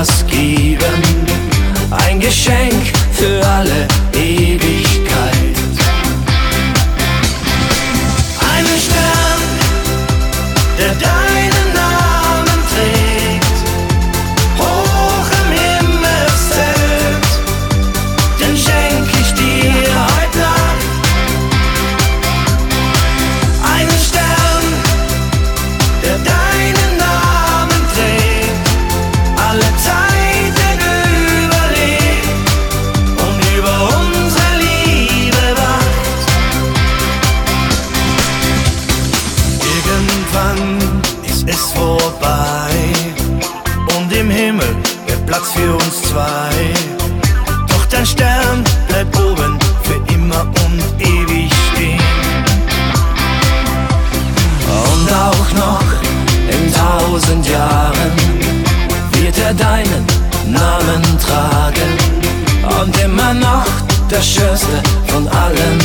etwas geben, ein Geschenk für alle Ewigkeit. Einen Stern, der deinen Namen trägt, hoch im Himmelszelt, den schenk ich dir heute Nacht. Einen Stern, der deinen Namen trägt, alle Zeiten überlebt und über unsere Liebe wacht. Irgendwann ist es vorbei und im Himmel wird Platz für uns zwei. Doch dein Stern bleibt oben für immer und ewig stehen. Und auch noch in 1000 Jahren wird er deinen Namen tragen und immer noch der schönste von allen